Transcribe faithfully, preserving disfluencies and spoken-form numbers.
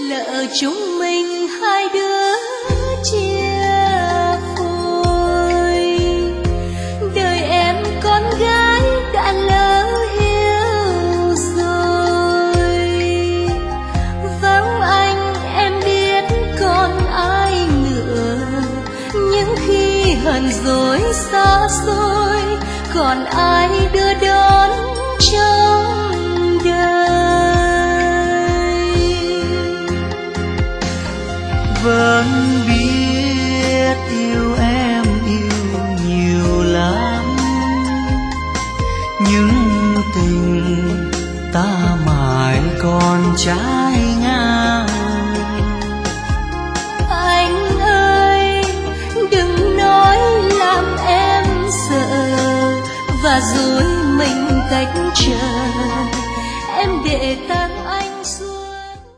lỡ chúng mình hai đứa chia phôi. Đời em con gái đã lỡ yêu rồi. Vắng anh em biết còn ai nữa, những khi hờn dỗi xa xôi còn ai đưa đón trong đời. Vẫn biết yêu em yêu nhiều lắm, nhưng tình ta mãi còn trái ngang. Anh ơi đừng nói làm em sợ, và rồi mình cách chờ em để ta